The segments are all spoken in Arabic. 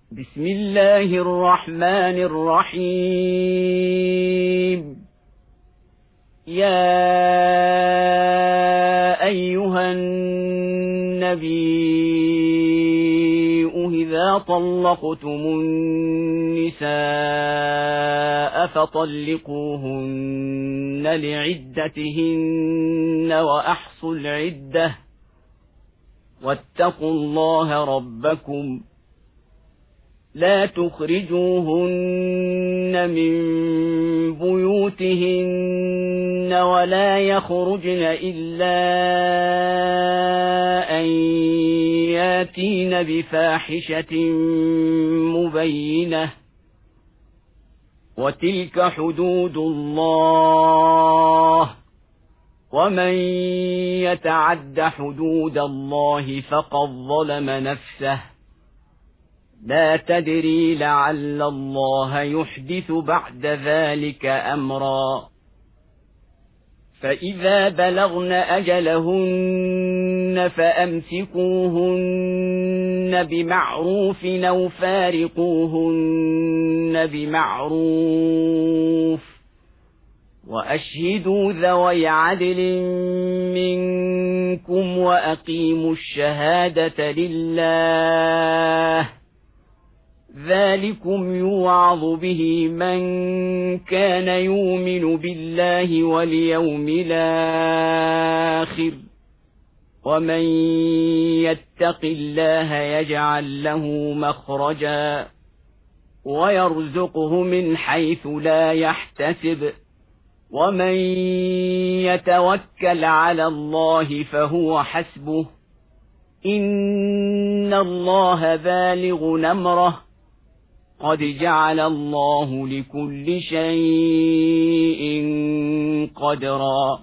بسم الله الرحمن الرحيم. يا أيها النبي إذا طلقتم النساء فطلقوهن لعدتهن وأحصوا العدة واتقوا الله ربكم لا تخرجوهن من بيوتهن ولا يخرجن إلا أن ياتين بفاحشة مبينة وتلك حدود الله ومن يتعد حدود الله فقد ظلم نفسه لا تدري لعل الله يحدث بعد ذلك أمرا. فإذا بلغن أجلهن فأمسكوهن بمعروف أو فارقوهن بمعروف وأشهدوا ذوي عدل منكم وأقيموا الشهادة لله ذلكم يوعظ به من كان يؤمن بالله واليوم الآخر ومن يتق الله يجعل له مخرجا ويرزقه من حيث لا يحتسب ومن يتوكل على الله فهو حسبه إن الله بالغ أمره قد جعل الله لكل شيء قدرا.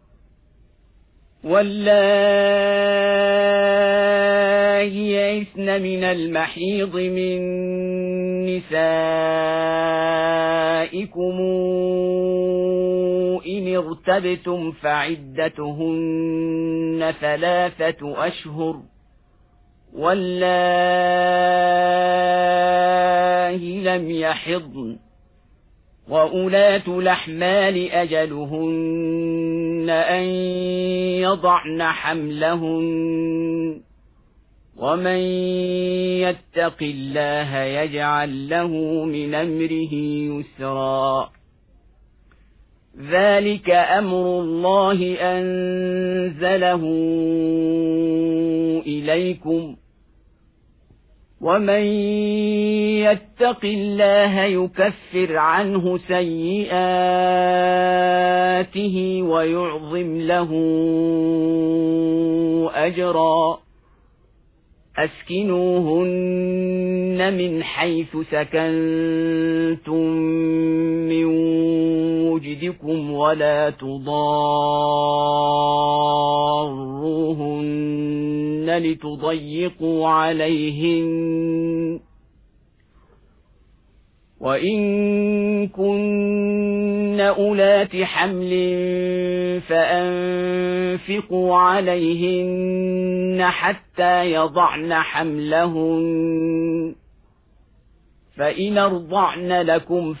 واللائي يئسن من المحيض من نسائكم إن ارتبتم فعدتهن 3 أشهر واللائي لم يحضن وأولاة الأحمال أجلهن أن يضعن حملهن ومن يتق الله يجعل له من أمره يسرا. ذلك أمر الله أنزله إليكم ومن يتق الله يكفر عنه سيئاته ويعظم له أجرا. أسكنوهن من حيث سكنتم من وجدكم ولا تضاروهن لتضيقوا عليهن وإن كن أولات حمل فأنفقوا عليهن حتى يضعن حملهن فإن أرضعن لكم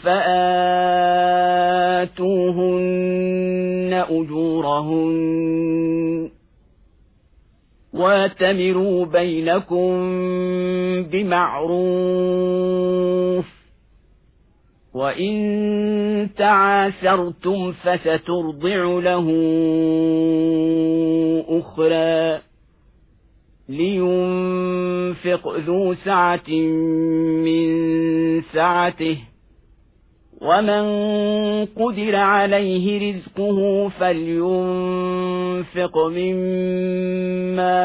فآتوهن أجورهن واتمروا بينكم بمعروف وإن تعاسرتم فسترضع له أخرى لينفق ذو سعة من سعته ومن قدر عليه رزقه فلينفق مما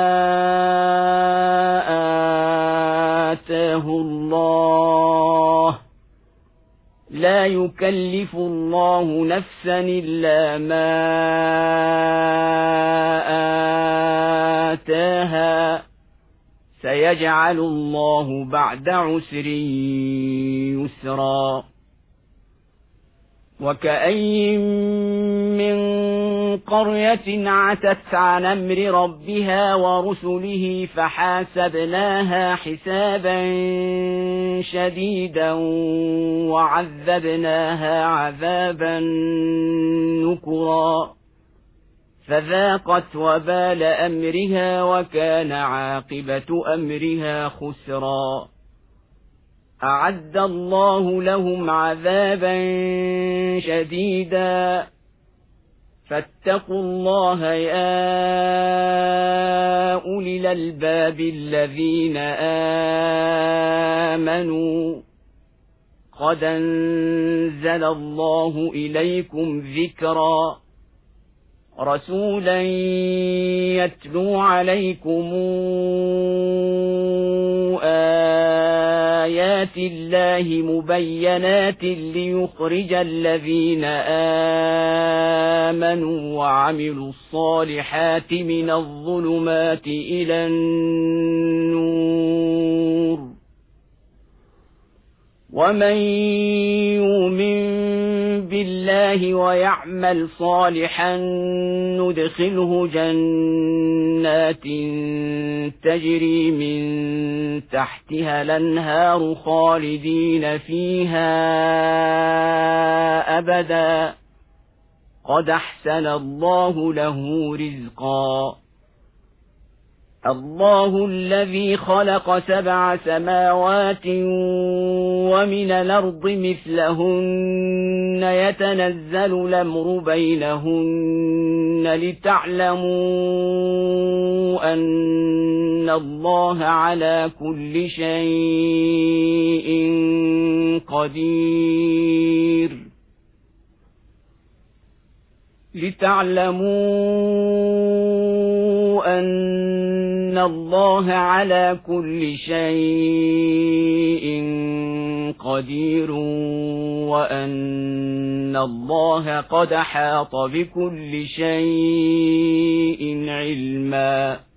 آتاه الله لا يكلف الله نفسا إلا ما آتاها سيجعل الله بعد عسر يسرا. وكأين من قرية عتت عن أمر ربها ورسله فحاسبناها حسابا شديدا وعذبناها عذابا نكرا فذاقت وبال أمرها وكان عاقبة أمرها خسرا أعد الله لهم عذابا شديدا فاتقوا الله يا أولي الألباب الذين آمنوا قد أنزل الله إليكم ذكرا رسولا يتلو عليكم آيات الله مبينات ليخرج الذين آمنوا وعملوا الصالحات من الظلمات إلى النور ومن يؤمن بالله ويعمل صالحا ندخله جنات تجري من تحتها الأنهار خالدين فيها أبدا قد أحسن الله له رزقا الله الذي خلق 7 سماوات ومن الأرض مثلهن يتنزل الأمر بينهن لتعلموا أن الله على كل شيء قدير لتعلموا أن الله على كل شيء قدير وأن الله قد أحاط بكل شيء علما